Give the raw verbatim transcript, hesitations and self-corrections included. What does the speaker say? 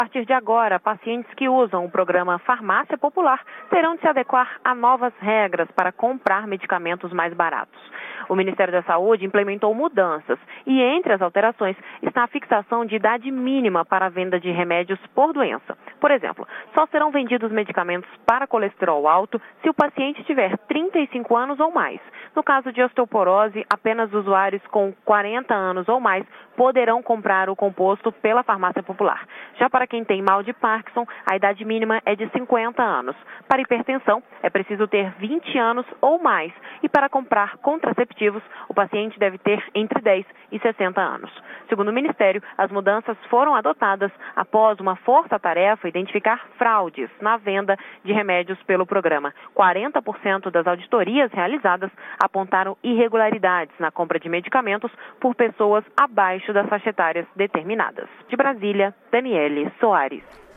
A partir de agora, pacientes que usam o programa Farmácia Popular terão de se adequar a novas regras para comprar medicamentos mais baratos. O Ministério da Saúde implementou mudanças e, entre as alterações, está a fixação de idade mínima para a venda de remédios por doença. Por exemplo, só serão vendidos medicamentos para colesterol alto se o paciente tiver trinta e cinco anos ou mais. No caso de osteoporose, apenas usuários com quarenta anos ou mais poderão comprar o composto pela farmácia popular. Já para quem tem mal de Parkinson, a idade mínima é de cinquenta anos. Para hipertensão, é preciso ter vinte anos ou mais. E para comprar contraceptivos, o paciente deve ter entre dez e sessenta anos. Segundo o Ministério, as mudanças foram adotadas após uma força-tarefa identificar fraudes na venda de remédios pelo programa. quarenta por cento das auditorias realizadas apontaram irregularidades na compra de medicamentos por pessoas abaixo das faixa etárias determinadas. De Brasília, Daniele Soares.